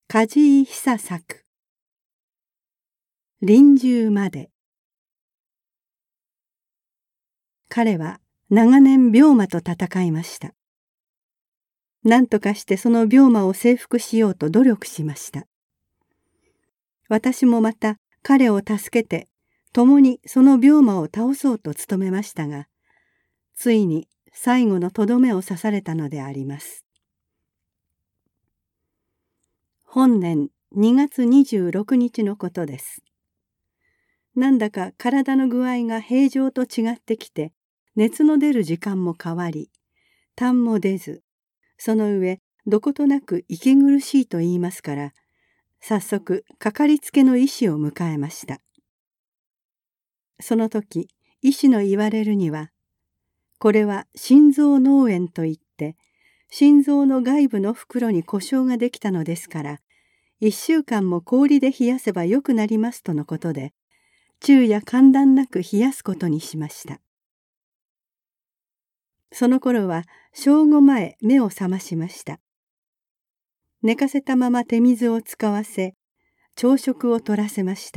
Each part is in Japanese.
梶井久作。臨終まで。彼は長年病魔と戦いました。何とかしてその病魔を征服しようと努力しました。私もまた彼を助けて共にその病魔を倒そうと努めましたが、ついに最後のとどめを刺されたのであります。本年2月26日のことです。なんだか体の具合が平常と違ってきて、熱の出る時間も変わり、痰も出ず、その上どことなく息苦しいと言いますから、早速かかりつけの医師を迎えました。その時医師の言われるには、これは心臓脳炎といって心臓の外部の袋に故障ができたのですから、1週間も氷で冷やせばよくなりますとのことで、昼夜間断なく冷やすことにしました。その頃は正午前目を覚ましました。寝かせたまま手水を使わせ、朝食を取らせました。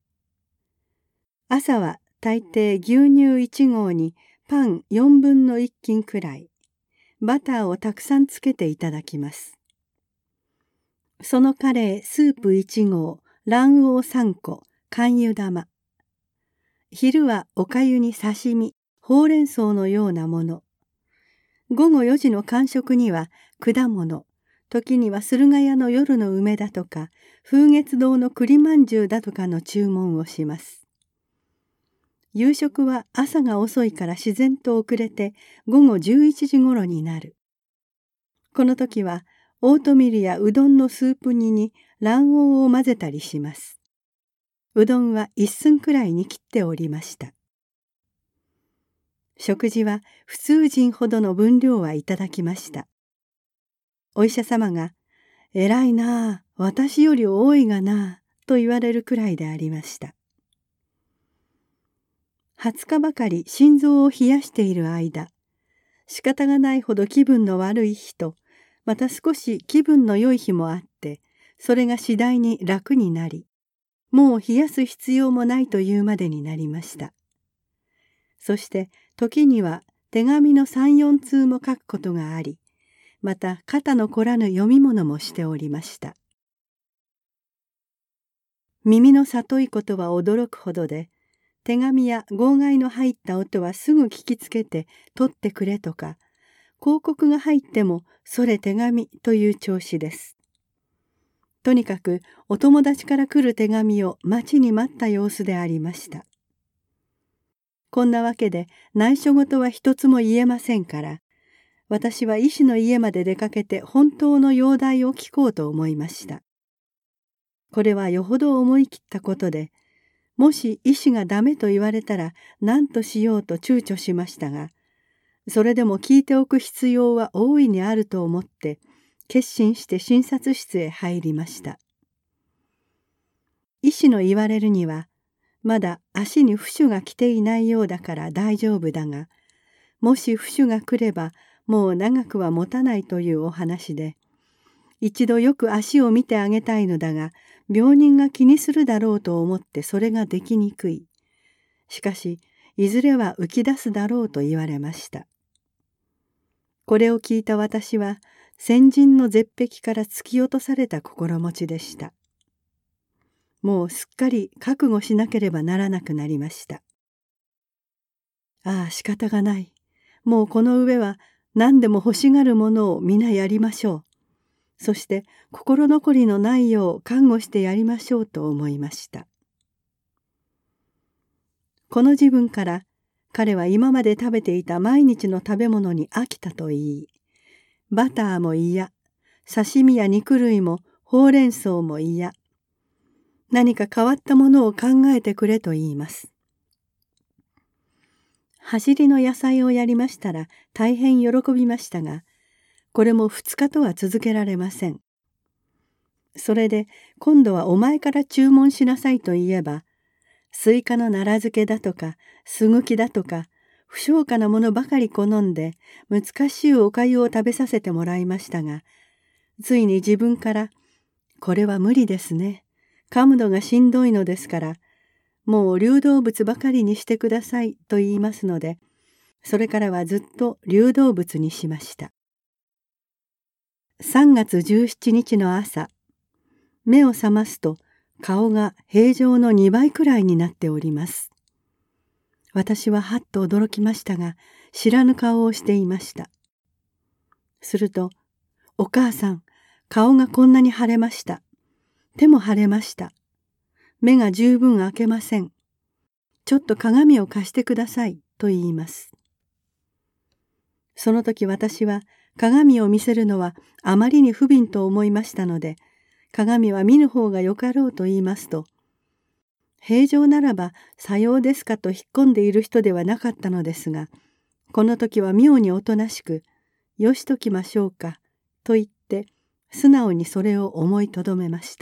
朝は大抵牛乳1合にパン4分の1斤くらい、バターをたくさんつけていただきます。そのカレースープ1合、卵黄3個、甘油玉。昼はおかゆに刺身、ほうれん草のようなもの。午後4時の間食には果物、時には駿河屋の夜の梅だとか、風月堂の栗まんじゅうだとかの注文をします。夕食は朝が遅いから自然と遅れて午後11時頃になる。この時はオートミールやうどんのスープ煮に卵黄を混ぜたりします。うどんは1寸くらいに切っておりました。食事は普通人ほどの分量はいただきました。お医者様が、偉いなあ、私より多いがなあ、と言われるくらいでありました。20日ばかり心臓を冷やしている間、仕方がないほど気分の悪い日と、また少し気分の良い日もあって、それが次第に楽になり、もう冷やす必要もないというまでになりました。そして時には手紙の3、4通も書くことがあり、また肩の凝らぬ読み物もしておりました。耳の里いことは驚くほどで、手紙や号外の入った音はすぐ聞きつけて取ってくれとか、広告が入ってもそれ手紙という調子です。とにかくお友達から来る手紙を待ちに待った様子でありました。こんなわけで内緒事は一つも言えませんから、私は医師の家まで出かけて本当の容体を聞こうと思いました。これはよほど思い切ったことで、もし医師がダメと言われたら何としようと躊躇しましたが、それでも聞いておく必要は大いにあると思って決心して診察室へ入りました。医師の言われるには、まだ足に浮腫が来ていないようだから大丈夫だが、もし浮腫が来ればもう長くは持たないというお話で、一度よく足を見てあげたいのだが、病人が気にするだろうと思ってそれができにくい。しかし、いずれは浮き出すだろうと言われました。これを聞いた私は、先人の絶壁から突き落とされた心持ちでした。もうすっかり覚悟しなければならなくなりました。ああ、仕方がない。もうこの上は何でも欲しがるものを皆やりましょう。そして心残りのないよう看護してやりましょうと思いました。この自分から彼は今まで食べていた毎日の食べ物に飽きたと言い、バターも嫌、刺身や肉類もほうれん草も嫌、何か変わったものを考えてくれと言います。走りの野菜をやりましたら大変喜びましたが、これも2日とは続けられません。それで今度はお前から注文しなさいと言えば、スイカの奈良漬けだとかすぐきだとか不消化なものばかり好んで難しいおかゆを食べさせてもらいましたが、ついに自分からこれは無理ですね。噛むのがしんどいのですから、もう流動物ばかりにしてくださいと言いますので、それからはずっと流動物にしました。3月17日の朝、目を覚ますと顔が平常の2倍くらいになっております。私ははっと驚きましたが、知らぬ顔をしていました。すると、お母さん、顔がこんなに腫れました。手も腫れました。目が十分開けません。ちょっと鏡を貸してくださいと言います。その時私は鏡を見せるのはあまりに不憫と思いましたので、鏡は見ぬ方がよかろうと言いますと、平常ならばさようですかと引っ込んでいる人ではなかったのですが、この時は妙におとなしく、よしときましょうかと言って素直にそれを思いとどめました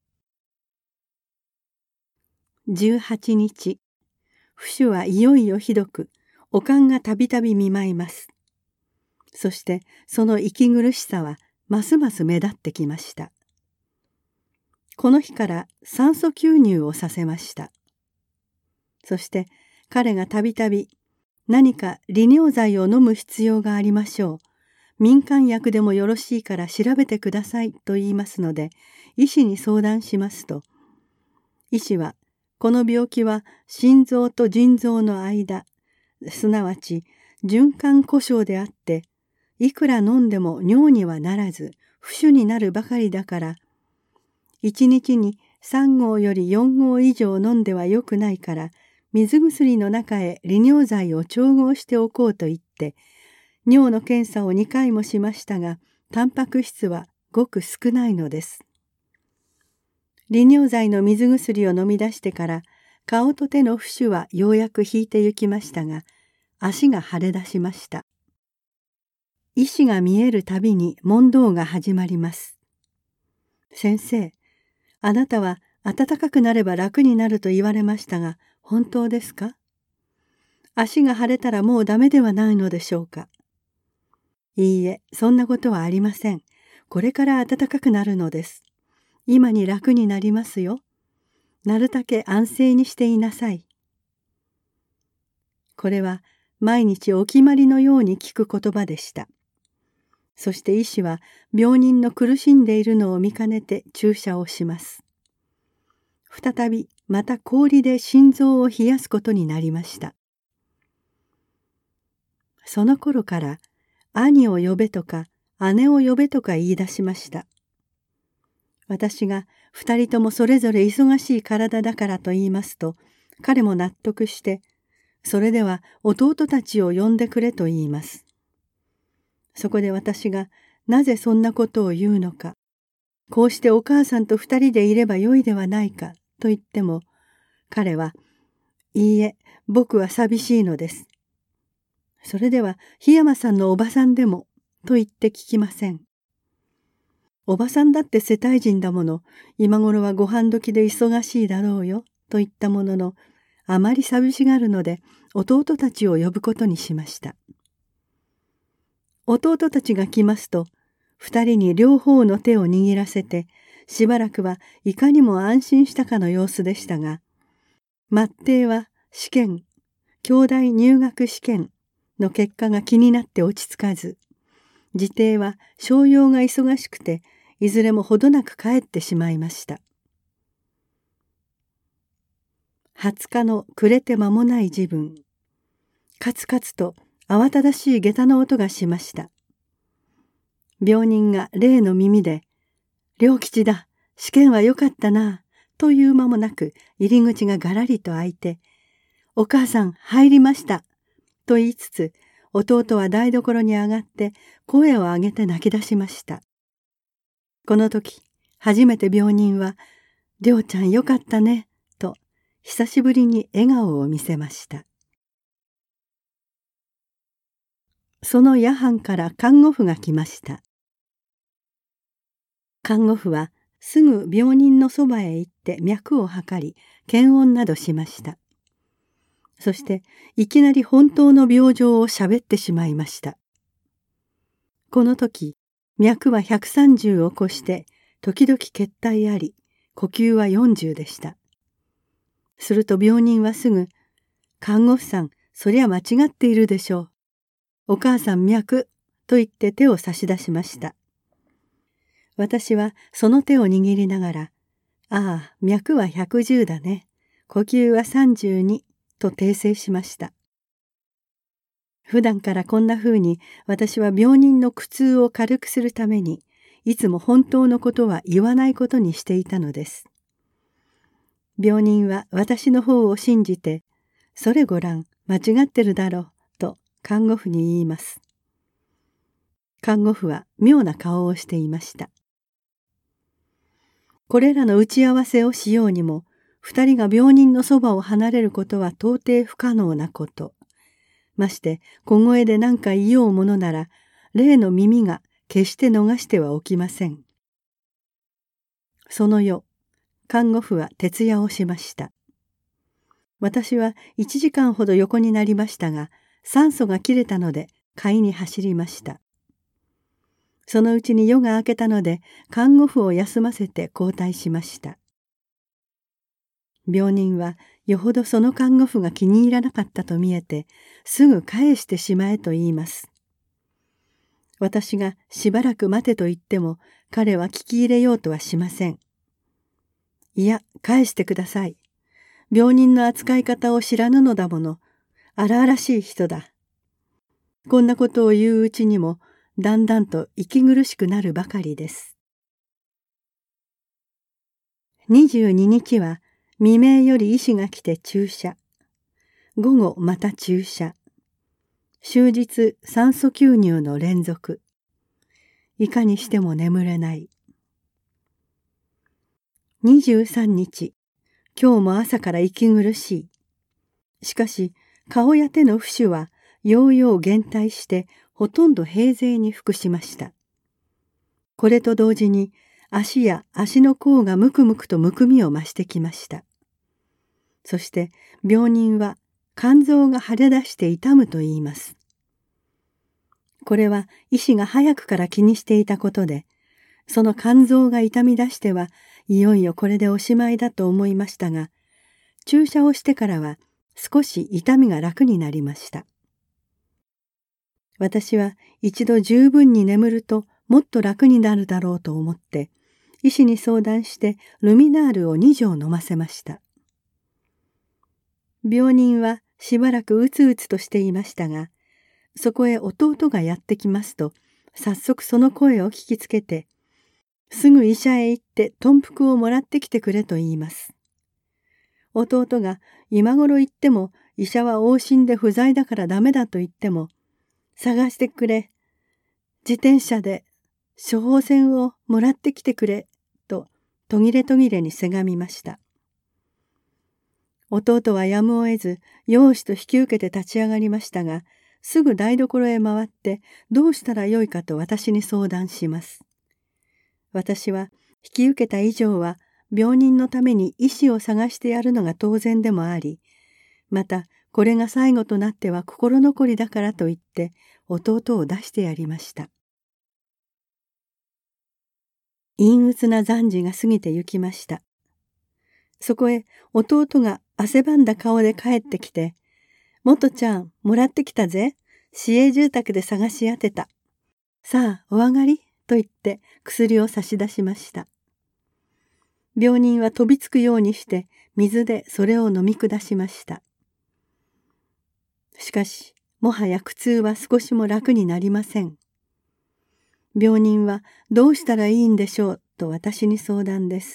。18日、浮腫はいよいよひどく、悪寒がたびたび見舞います。そしてその息苦しさはますます目立ってきました。この日から酸素吸入をさせました。そして彼がたびたび何か利尿剤を飲む必要がありましょう。民間薬でもよろしいから調べてくださいと言いますので、医師に相談しますと、医師はこの病気は心臓と腎臓の間、すなわち循環故障であって、いくら飲んでも尿にはならず、浮腫になるばかりだから、1日に3合より4合以上飲んではよくないから、水薬の中へ利尿剤を調合しておこうと言って、尿の検査を2回もしましたが、タンパク質はごく少ないのです。利尿剤の水薬を飲み出してから、顔と手の浮腫はようやく引いて行きましたが、足が腫れ出しました。医師が見えるたびに問答が始まります。先生、あなたは暖かくなれば楽になると言われましたが、本当ですか？足が腫れたらもうダメではないのでしょうか？いいえ、そんなことはありません。これから暖かくなるのです。今に楽になりますよ。なるたけ安静にしていなさい。これは毎日お決まりのように聞く言葉でした。そして医師は病人の苦しんでいるのを見かねて注射をします。再びまた氷で心臓を冷やすことになりました。その頃から兄を呼べとか姉を呼べとか言い出しました。私が2人ともそれぞれ忙しい体だからと言いますと、彼も納得して、それでは弟たちを呼んでくれと言います。そこで私がなぜそんなことを言うのか、こうしてお母さんと2人でいればよいではないかと言っても、彼は、いいえ、僕は寂しいのです。それでは檜山さんのおばさんでも、と言って聞きません。おばさんだって世帯人だもの、今頃はご飯時で忙しいだろうよ、と言ったものの、あまり寂しがるので、弟たちを呼ぶことにしました。弟たちが来ますと、2人に両方の手を握らせて、しばらくはいかにも安心したかの様子でしたが、末定は試験、兄弟入学試験の結果が気になって落ち着かず、次弟は商用が忙しくて、いずれもほどなく帰ってしまいました。20日の暮れて間もない時分、カツカツと慌ただしい下駄の音がしました。病人が例の耳で、良吉だ、試験はよかったな、という間もなく入り口ががらりと開いて、お母さん入りました、と言いつつ、弟は台所に上がって声を上げて泣き出しました。この時、初めて病人は、良ちゃんよかったね、と久しぶりに笑顔を見せました。その夜半から看護婦が来ました。看護婦はすぐ病人のそばへ行って脈を測り、検温などしました。そしていきなり本当の病状をしゃべってしまいました。この時、脈は130を超して、 時々血体あり、呼吸は40でした。すると病人はすぐ、看護婦さん、そりゃ間違っているでしょう。お母さん脈、と言って手を差し出しました。私はその手を握りながら、ああ、脈は110だね。呼吸は32と訂正しました。普段からこんな風に私は病人の苦痛を軽くするためにいつも本当のことは言わないことにしていたのです。病人は私の方を信じて、それごらん、間違ってるだろう、と看護婦に言います。看護婦は妙な顔をしていました。これらの打ち合わせをしようにも、二人が病人のそばを離れることは到底不可能なこと。まして小声で何か言おうものなら、例の耳が決して逃してはおきません。その夜、看護婦は徹夜をしました。私は1時間ほど横になりましたが、酸素が切れたので買いに走りました。そのうちに夜が明けたので、看護婦を休ませて交代しました。病人はよほどその看護婦が気に入らなかったと見えて、すぐ返してしまえと言います。私がしばらく待てと言っても、彼は聞き入れようとはしません。いや、返してください。病人の扱い方を知らぬのだもの。荒々しい人だ。こんなことを言ううちにも、だんだんと息苦しくなるばかりです。22日は未明より医師が来て注射。午後また注射。終日酸素吸入の連続。いかにしても眠れない。23日、今日も朝から息苦しい。しかし顔や手の浮腫はようよう減退してほとんど平静に服しました。これと同時に足や足の甲がむくむくとむくみを増してきました。そして病人は肝臓が腫れ出して痛むと言います。これは医師が早くから気にしていたことで、その肝臓が痛み出してはいよいよこれでおしまいだと思いましたが、注射をしてからは少し痛みが楽になりました。私は一度十分に眠るともっと楽になるだろうと思って、医師に相談してルミナールを2錠飲ませました。病人はしばらくうつうつとしていましたが、そこへ弟がやってきますと、早速その声を聞きつけて、すぐ医者へ行って豚腹をもらってきてくれと言います。弟が今頃言っても医者は往診で不在だからダメだと言っても、探してくれ。自転車で処方箋をもらってきてくれ。と途切れ途切れにせがみました。弟はやむを得ず、養子と引き受けて立ち上がりましたが、すぐ台所へ回ってどうしたらよいかと私に相談します。私は引き受けた以上は病人のために医師を探してやるのが当然でもあり、またこれが最後となっては心残りだからと言って弟を出してやりました。陰鬱な残時が過ぎてゆきました。そこへ弟が汗ばんだ顔で帰ってきて、元ちゃんもらってきたぜ。市営住宅で探し当てた。さあお上がりと言って薬を差し出しました。病人は飛びつくようにして水でそれを飲み下しました。しかしもはや苦痛は少しも楽になりません。病人はどうしたらいいんでしょうと私に相談です。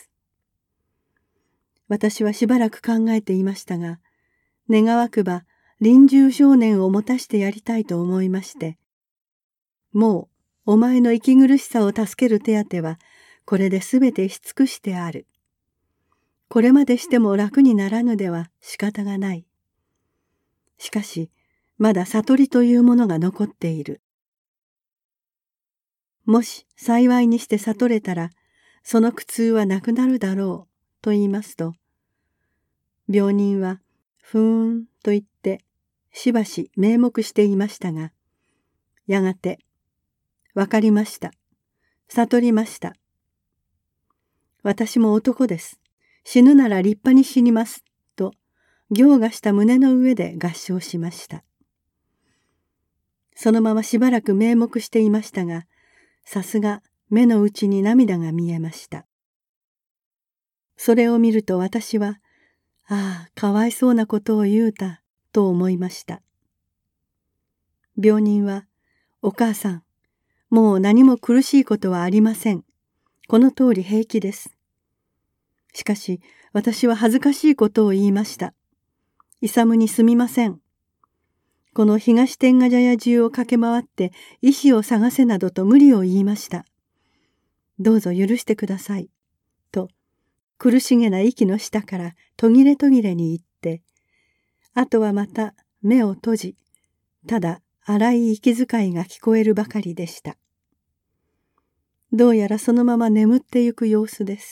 私はしばらく考えていましたが、願わくば臨終少年を持たしてやりたいと思いまして、もうお前の息苦しさを助ける手当はこれですべてし尽くしてある。これまでしても楽にならぬでは仕方がない。しかしまだ悟りというものが残っている。もし幸いにして悟れたらその苦痛はなくなるだろうと言いますと、病人はふーんと言ってしばし名目していましたが、やがてわかりました。悟りました。 私も男です。死ぬなら立派に死にます。と、行がした胸の上で合唱しました。そのまましばらく瞑目していましたが、さすが目の内に涙が見えました。それを見ると私は、ああ、かわいそうなことを言うた、と思いました。病人は、お母さん、もう何も苦しいことはありません。この通り平気です。しかし、私は恥ずかしいことを言いました。勇にすみません。この東天下茶屋中を駆け回って医師を探せなどと無理を言いました。どうぞ許してください。と、苦しげな息の下から途切れ途切れに言って、あとはまた目を閉じ、ただ荒い息遣いが聞こえるばかりでした。どうやらそのまま眠ってゆく様子です。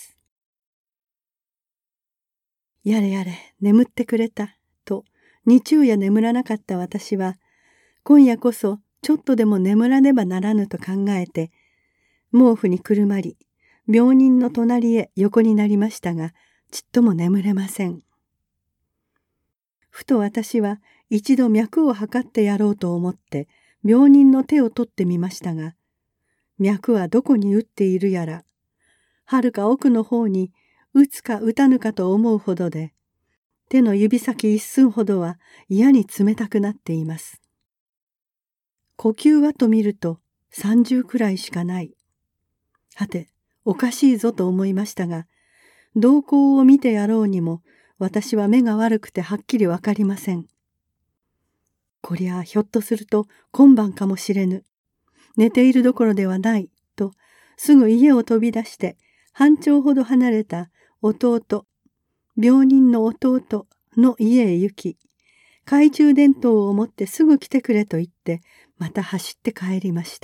やれやれ、眠ってくれた、と、日昼夜眠らなかった私は、今夜こそちょっとでも眠らねばならぬと考えて、毛布にくるまり、病人の隣へ横になりましたが、ちっとも眠れません。ふと私は一度脈を測ってやろうと思って、病人の手を取ってみましたが、脈はどこに打っているやら、はるか奥の方に打つか打たぬかと思うほどで、手の指先一寸ほどは嫌に冷たくなっています。呼吸はと見ると30くらいしかない。はて、おかしいぞと思いましたが、動向を見てやろうにも、私は目が悪くてはっきりわかりません。こりゃひょっとすると今晩かもしれぬ。寝ているどころではない、と、すぐ家を飛び出して、半丁ほど離れた弟、病人の弟の家へ行き、懐中電灯を持ってすぐ来てくれと言って、また走って帰りました。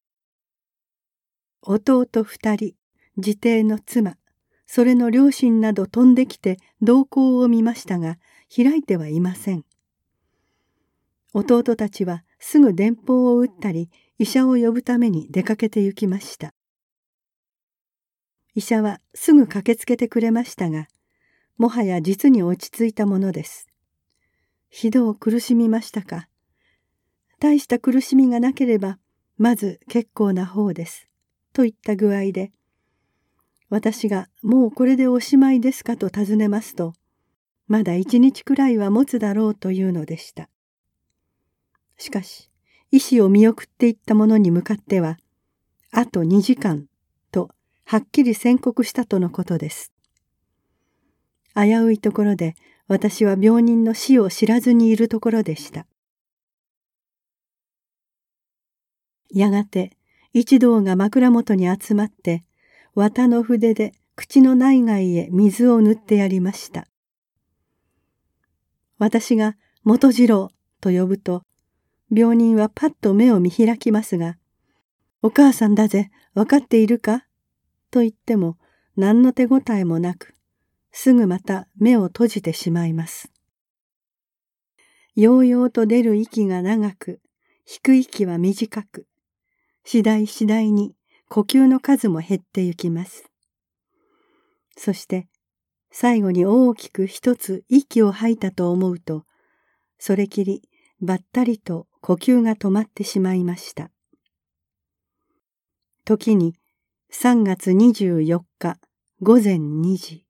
弟2人、自邸の妻、それの両親など飛んできて動向を見ましたが、開いてはいません。弟たちはすぐ電報を打ったり、医者を呼ぶために出かけて行きました。医者はすぐ駆けつけてくれましたが、もはや実に落ち着いたものです。ひどう苦しみましたか。大した苦しみがなければ、まず結構な方です。といった具合で、私がもうこれでおしまいですかと尋ねますと、まだ1日くらいは持つだろうというのでした。しかし、医師を見送っていった者に向かっては、あと2時間とはっきり宣告したとのことです。危ういところで私は病人の死を知らずにいるところでした。やがて一同が枕元に集まって、綿の筆で口の内外へ水を塗ってやりました。私が元次郎と呼ぶと、病人はパッと目を見開きますが、お母さんだぜ、わかっているかと言っても何の手応えもなく、すぐまた目を閉じてしまいます。ようようと出る息が長く、引く息は短く、次第次第に呼吸の数も減ってゆきます。そして最後に大きく一つ息を吐いたと思うと、それきりばったりと呼吸が止まってしまいました。時に3月24日午前2時。